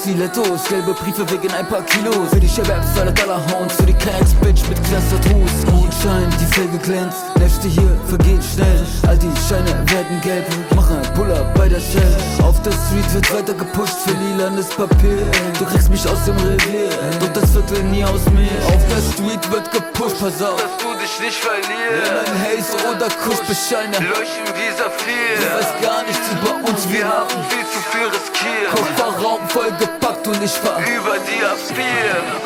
Stilettos, gelbe Briefe wegen ein paar Kilos. Für dich Erwerbsfälle Dollarhounds, für die Knacks-Bitch mit Cluster-Toos. Mondschein, die Felge glänzt, Nächte hier vergehen schnell. All die Scheine werden gelb, mach ein Pull-up bei der Shell. Auf der Street wird weiter gepusht für lilanes Papier. Du kriegst mich aus dem Revier, doch das Viertel nie aus mir. Auf der Street wird gepusht, pass auf, dass du dich nicht verlierst. wenn ein Haze oder Kussbescheine Leuchten wie Saphir. Du weißt gar nichts über uns, Wir haben viel zu viel riskiert. Kofferraum voll gepackt und ich fahr über die A4.